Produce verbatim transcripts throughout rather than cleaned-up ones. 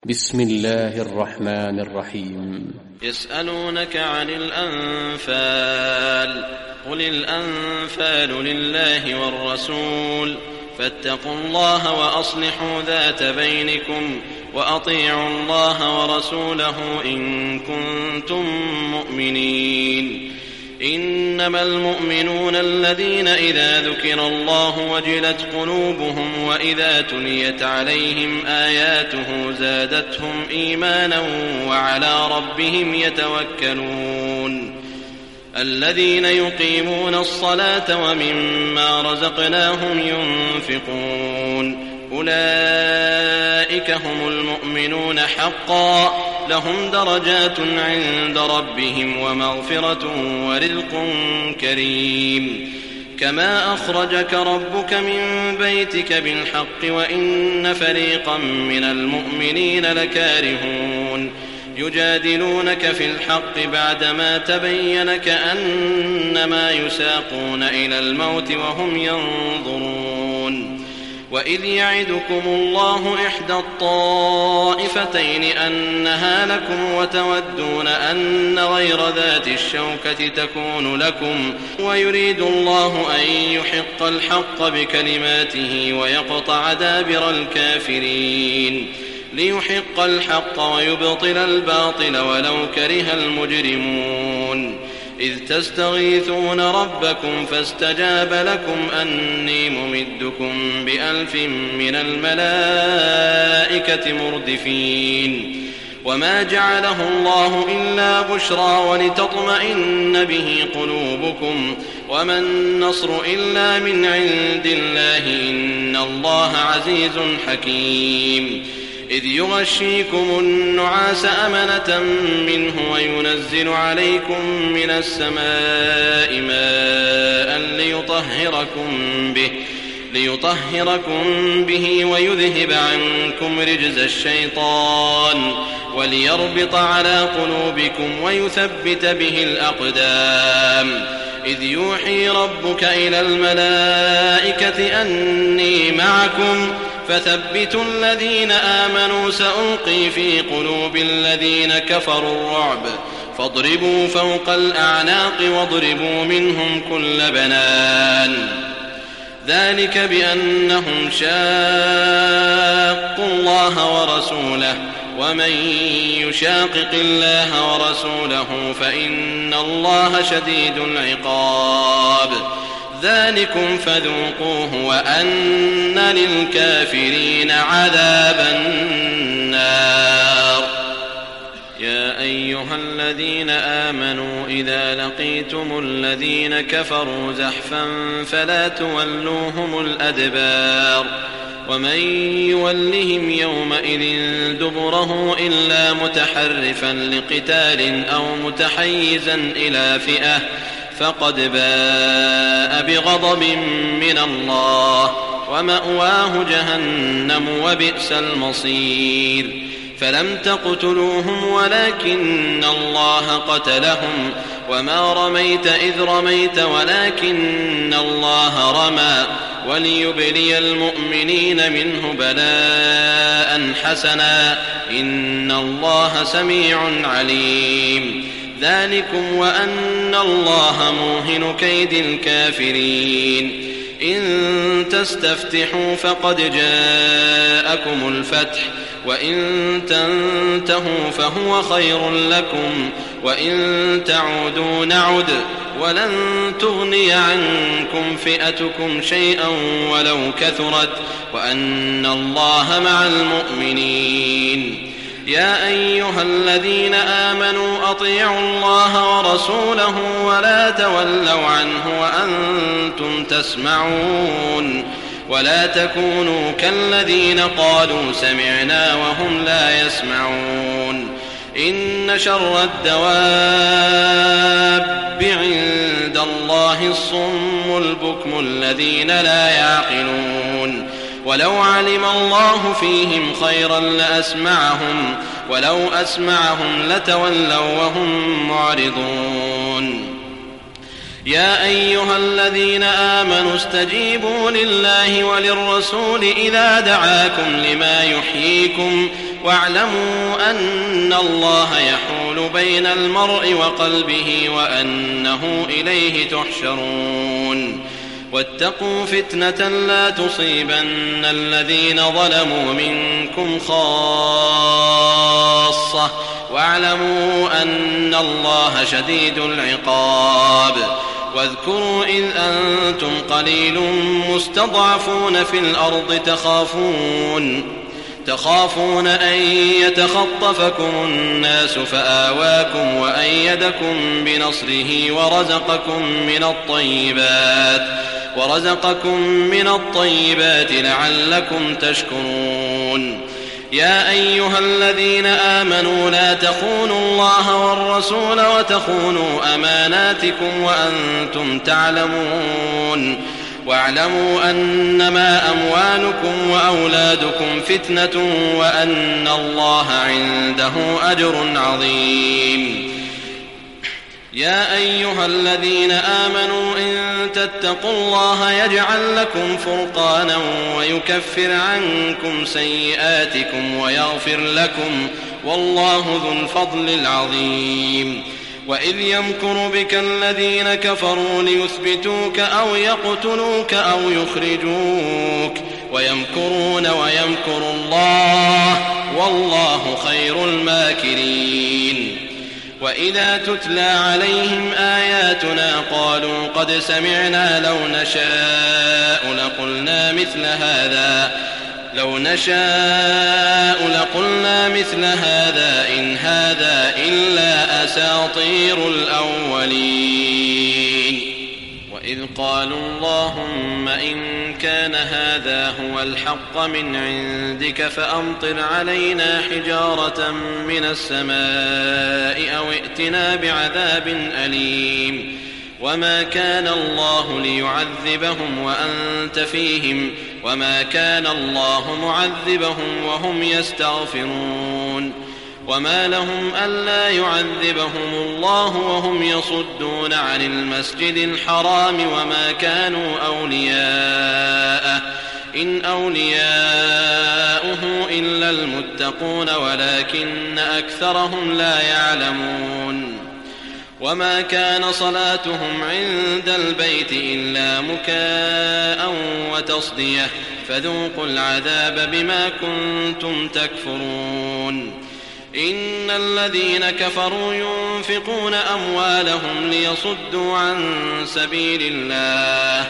بسم الله الرحمن الرحيم. يسألونك عن الأنفال قل الأنفال لله والرسول فاتقوا الله وأصلحوا ذات بينكم وأطيعوا الله ورسوله إن كنتم مؤمنين. إنما المؤمنون الذين إذا ذكر الله وجلت قلوبهم وإذا تليت عليهم آياته زادتهم إيمانا وعلى ربهم يتوكلون. الذين يقيمون الصلاة ومما رزقناهم ينفقون أولئك هم المؤمنون حقا لهم درجات عند ربهم ومغفرة ورزق كريم. كما أخرجك ربك من بيتك بالحق وإن فريقا من المؤمنين لكارهون يجادلونك في الحق بعدما تبين كأنما يساقون إلى الموت وهم ينظرون. وإذ يعدكم الله إحدى الطائفتين أنها لكم وتودون أن غير ذات الشوكة تكون لكم ويريد الله أن يحق الحق بكلماته ويقطع دابر الكافرين ليحق الحق ويبطل الباطل ولو كره المجرمون. إذ تستغيثون ربكم فاستجاب لكم أني ممدكم بألف من الملائكة مردفين. وما جعله الله إلا بشرى ولتطمئن به قلوبكم وما النصر إلا من عند الله إن الله عزيز حكيم. إذ يغشيكم النعاس أمنة منه وينزل عليكم من السماء ماء ليطهركم به, ليطهركم به ويذهب عنكم رجز الشيطان وليربط على قلوبكم ويثبت به الأقدام. إذ يوحي ربك إلى الملائكة أني معكم فثبتوا الذين آمنوا سألقي في قلوب الذين كفروا الرعب فاضربوا فوق الأعناق واضربوا منهم كل بنان. ذلك بأنهم شاقوا الله ورسوله ومن يشاقق الله ورسوله فإن الله شديد العقاب. ذلكم فذوقوه وأن للكافرين عذاب النار. يا أيها الذين آمنوا إذا لقيتم الذين كفروا زحفا فلا تولوهم الأدبار ومن يولهم يومئذ دبره إلا متحرفا لقتال أو متحيزا إلى فئة فقد باء بغضب من الله ومأواه جهنم وبئس المصير. فلم تقتلوهم ولكن الله قتلهم وما رميت إذ رميت ولكن الله رمى وليبلي المؤمنين منه بلاء حسنا إن الله سميع عليم. ذلكم وأن الله موهن كيد الكافرين. إن تستفتحوا فقد جاءكم الفتح وإن تنتهوا فهو خير لكم وإن تعودوا نعد ولن تغني عنكم فئتكم شيئا ولو كثرت وأن الله مع المؤمنين. يا أيها الذين آمنوا أطيعوا الله ورسوله ولا تولوا عنه وأنتم تسمعون ولا تكونوا كالذين قالوا سمعنا وهم لا يسمعون. إن شر الدواب عند الله الصم البكم الذين لا يعقلون. ولو علم الله فيهم خيرا لأسمعهم ولو أسمعهم لتولوا وهم معرضون. يا أيها الذين آمنوا استجيبوا لله وللرسول إذا دعاكم لما يحييكم واعلموا أن الله يحول بين المرء وقلبه وأنه إليه تحشرون واتقوا فتنة لا تصيبن الذين ظلموا منكم خاصة واعلموا أن الله شديد العقاب واذكروا إذ أنتم قليل مستضعفون في الأرض تخافون تخافون أن يتخطفكم الناس فآواكم وأيدكم بنصره ورزقكم من الطيبات ورزقكم من الطيبات لعلكم تشكرون يا أيها الذين آمنوا لا تخونوا الله والرسول وتخونوا أماناتكم وأنتم تعلمون واعلموا أنما أموالكم وأولادكم فتنة وأن الله عنده أجر عظيم يا أيها الذين آمنوا إن تتقوا الله يجعل لكم فرقانا ويكفر عنكم سيئاتكم ويغفر لكم والله ذو الفضل العظيم وإذ يمكر بك الذين كفروا ليثبتوك أو يقتلوك أو يخرجوك ويمكرون ويمكر الله والله خير الماكرين وإذا تتلى عليهم آياتنا قالوا قد سمعنا لو نشاء لقلنا مثل هذا لو نشاء لقلنا مثل هذا إن هذا إلا أساطير الأولين وإذ قالوا اللهم إن كان هذا هو الحق من عندك فأمطر علينا حجارة من السماء أو ائتنا بعذاب أليم وما كان الله ليعذبهم وأنت فيهم وما كان الله معذبهم وهم يستغفرون وما لهم ألا يعذبهم الله وهم يصدون عن المسجد الحرام وما كانوا أولياءه إن أولياؤه إلا المتقون ولكن أكثرهم لا يعلمون وما كان صلاتهم عند البيت إلا مكاء وتصدية فذوقوا العذاب بما كنتم تكفرون إن الذين كفروا ينفقون أموالهم ليصدوا عن سبيل الله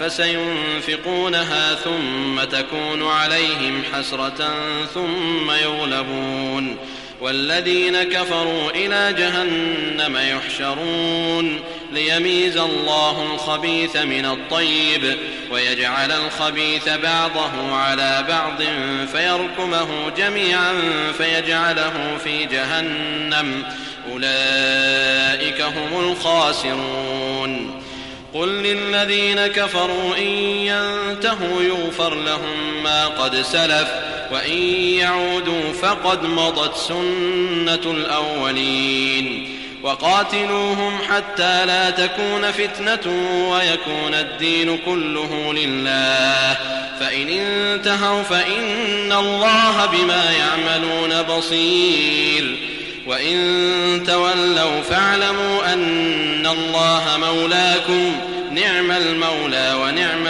فسينفقونها ثم تكون عليهم حسرة ثم يغلبون والذين كفروا إلى جهنم يحشرون ليميز الله الخبيث من الطيب ويجعل الخبيث بعضه على بعض فيركمه جميعا فيجعله في جهنم أولئك هم الخاسرون قل للذين كفروا إن ينتهوا يغفر لهم ما قد سلف وإن يعودوا فقد مضت سنة الأولين وقاتلوهم حتى لا تكون فتنة ويكون الدين كله لله فإن انتهوا فإن الله بما يعملون بصير وإن تولوا فاعلموا أن الله مولاكم نعم المولى ونعم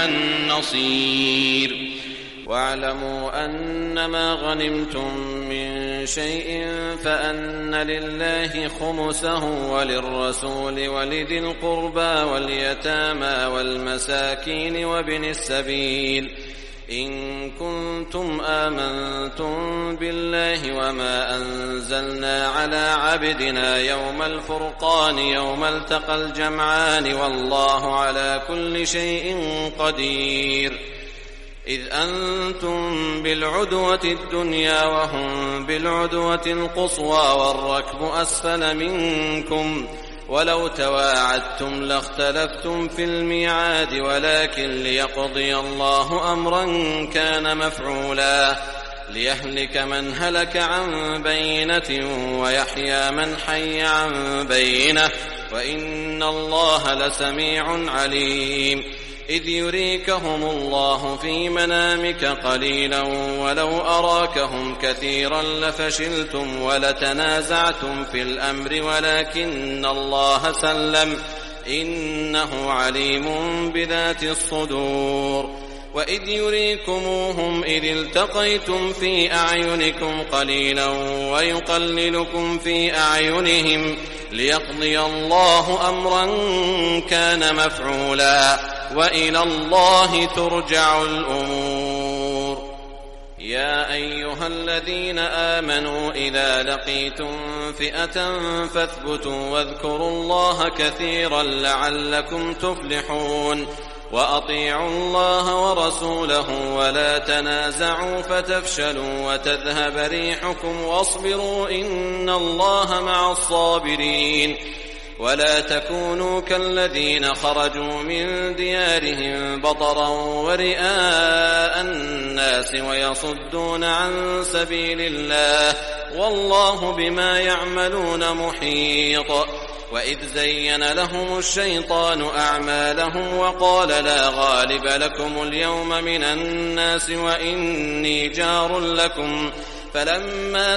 النصير واعلموا أنما غنمتم من شيء فأن لله خمسه وللرسول ولذي القربى واليتامى والمساكين وابن السبيل إن كنتم آمنتم بالله وما أنزلنا على عبدنا يوم الفرقان يوم التقى الجمعان والله على كل شيء قدير إذ أنتم بالعدوة الدنيا وهم بالعدوة القصوى والركب أسفل منكم ولو تواعدتم لاختلفتم في الميعاد ولكن ليقضي الله أمرا كان مفعولا ليهلك من هلك عن بينة ويحيى من حي عن بينة وإن الله لسميع عليم إذ يريكهم الله في منامك قليلا ولو أراكهم كثيرا لفشلتم ولتنازعتم في الأمر ولكن الله سلم إنه عليم بذات الصدور. وإذ يريكموهم إذ التقيتم في أعينكم قليلا ويقللكم في أعينهم ليقضي الله أمرا كان مفعولا وإلى الله ترجع الأمور. يا أيها الذين آمنوا إذا لقيتم فئة فاثبتوا واذكروا الله كثيرا لعلكم تفلحون. وأطيعوا الله ورسوله ولا تنازعوا فتفشلوا وتذهب ريحكم واصبروا إن الله مع الصابرين. ولا تكونوا كالذين خرجوا من ديارهم بطرا ورئاء الناس ويصدون عن سبيل الله والله بما يعملون محيط. وإذ زين لهم الشيطان أعمالهم وقال لا غالب لكم اليوم من الناس وإني جار لكم فلما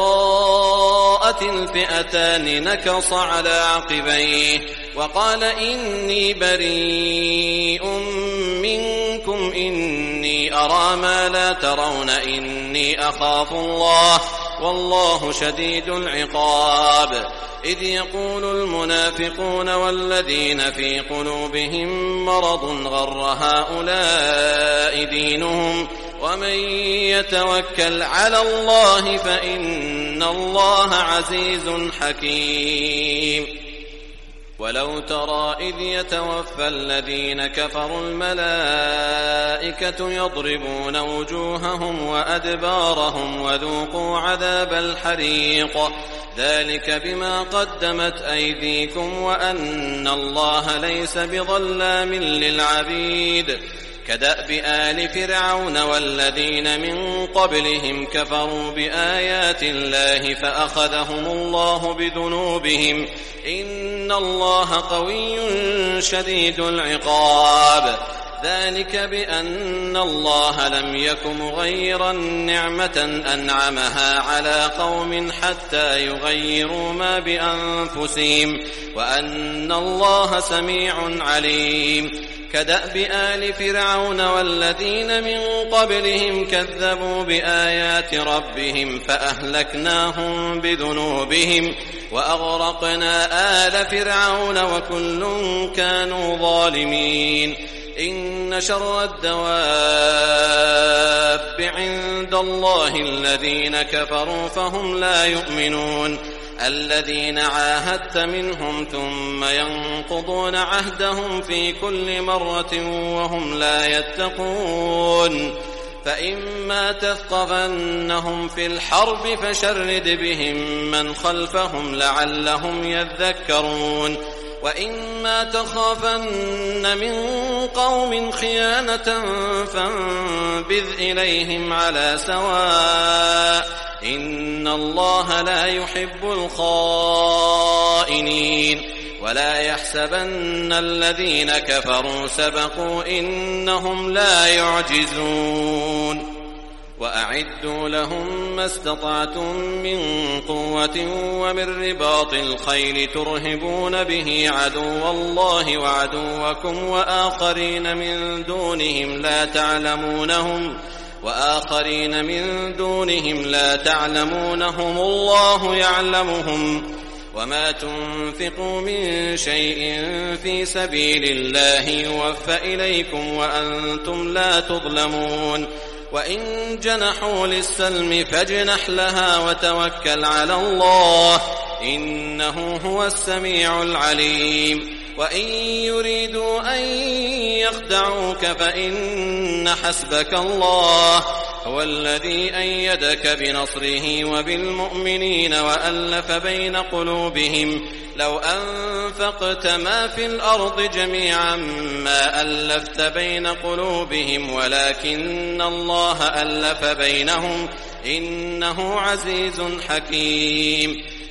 تراءت الفئتان نكص على عقبيه وقال إني بريء منكم إني أرى ما لا ترون إني أخاف الله والله شديد العقاب. إذ يقول المنافقون والذين في قلوبهم مرض غر هؤلاء دينهم ومن يتوكل على الله فإن الله عزيز حكيم. ولو ترى إذ يتوفى الذين كفروا الملائكة يضربون وجوههم وأدبارهم وذوقوا عذاب الحريق ذلك بما قدمت أيديكم وأن الله ليس بظلام للعبيد. كدأب آل فرعون والذين من قبلهم كفروا بآيات الله فأخذهم الله بذنوبهم إن الله قوي شديد العقاب. ذلك بأن الله لم يك مغيرا نعمة أنعمها على قوم حتى يغيروا ما بأنفسهم وأن الله سميع عليم. كدأب آل فرعون والذين من قبلهم كذبوا بآيات ربهم فأهلكناهم بذنوبهم وأغرقنا آل فرعون وكل كانوا ظالمين. إن شر الدواب عند الله الذين كفروا فهم لا يؤمنون الذين عاهدت منهم ثم ينقضون عهدهم في كل مرة وهم لا يتقون. فإما تثقفنهم في الحرب فشرد بهم من خلفهم لعلهم يذكرون. وإما تخافن من قوم خيانة فانبذ إليهم على سواء إن الله لا يحب الخائنين. ولا يحسبن الذين كفروا سبقوا إنهم لا يعجزون. وأعدوا لهم ما استطعتم من قوة ومن رباط الخيل ترهبون به عدو الله وعدوكم وآخرين من دونهم لا تعلمونهم وآخرين من دونهم لا تعلمونهم الله يعلمهم. وما تنفقوا من شيء في سبيل الله يوفى إليكم وأنتم لا تظلمون. وإن جنحوا للسلم فاجنح لها وتوكل على الله إنه هو السميع العليم. وإن يريدوا أن يخدعوك فإن حسبك الله هو الذي أيدك بنصره وبالمؤمنين وألف بين قلوبهم لو أنفقت ما في الأرض جميعا ما ألفت بين قلوبهم ولكن الله ألف بينهم إنه عزيز حكيم.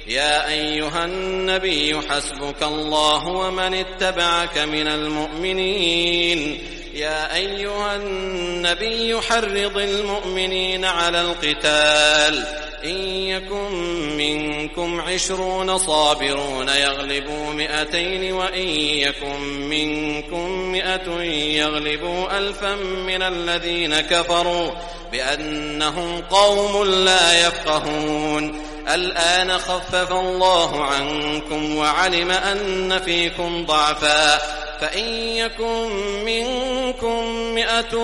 يا أيها النبي حسبك الله ومن اتبعك من المؤمنين يا أيها النبي حرض المؤمنين على القتال إن يكن منكم عشرون صابرون يغلبوا مئتين وإن يكن منكم مئة يغلبوا ألفا من الذين كفروا بأنهم قوم لا يفقهون الآن خفف الله عنكم وعلم أن فيكم ضعفا فإن يكن منكم مئة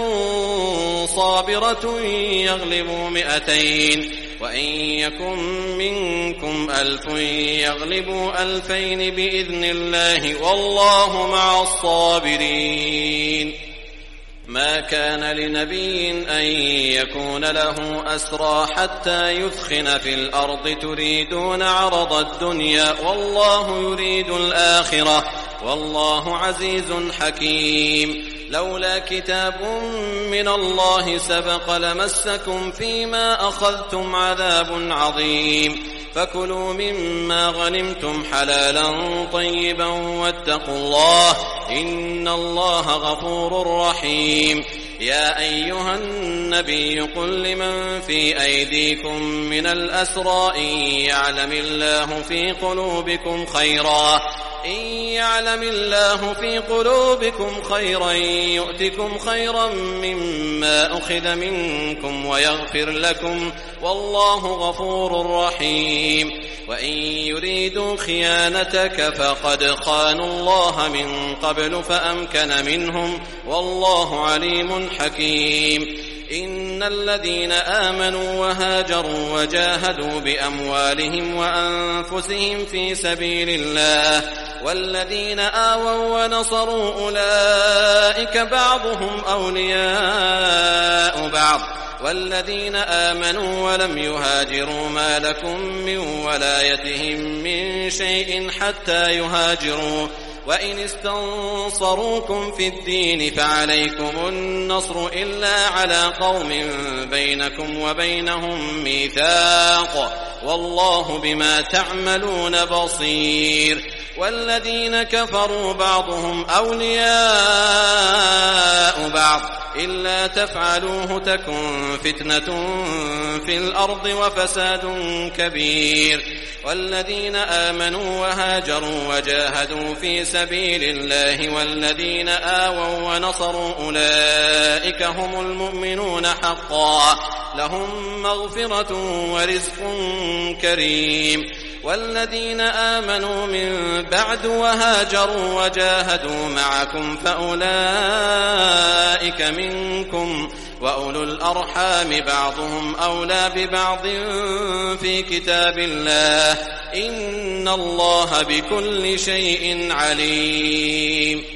صابرة يغلبوا مئتين وإن يكن منكم ألف يغلبوا ألفين بإذن الله والله مع الصابرين ما كان لنبي أن يكون له أسرى حتى يثخن في الأرض تريدون عرض الدنيا والله يريد الآخرة والله عزيز حكيم لولا كتاب من الله سبق لمسكم فيما أخذتم عذاب عظيم فكلوا مما غنمتم حلالا طيبا واتقوا الله إن الله غفور رحيم يا أيها النبي قل لمن في أيديكم من الأسرى إن يعلم الله في قلوبكم خيرا إن يعلم الله في قلوبكم خيرا يؤتكم خيرا مما أخذ منكم ويغفر لكم والله غفور رحيم وإن يريدوا خيانتك فقد خانوا الله من قبل فأمكن منهم والله عليم حكيم إن الذين آمنوا وهاجروا وجاهدوا بأموالهم وأنفسهم في سبيل الله والذين آووا ونصروا أولئك بعضهم أولياء بعض والذين آمنوا ولم يهاجروا ما لكم من ولايتهم من شيء حتى يهاجروا وإن استنصروكم في الدين فعليكم النصر إلا على قوم بينكم وبينهم ميثاق والله بما تعملون بصير والذين كفروا بعضهم أولياء بعض إلا تفعلوه تكن فتنة في الأرض وفساد كبير والذين آمنوا وهاجروا وجاهدوا في سبيل الله والذين آووا ونصروا أولئك هم المؤمنون حقا لهم مغفرة ورزق كريم والذين آمنوا من بعد وهاجروا وجاهدوا معكم فأولئك منكم وأولو الأرحام بعضهم أولى ببعض في كتاب الله إن الله بكل شيء عليم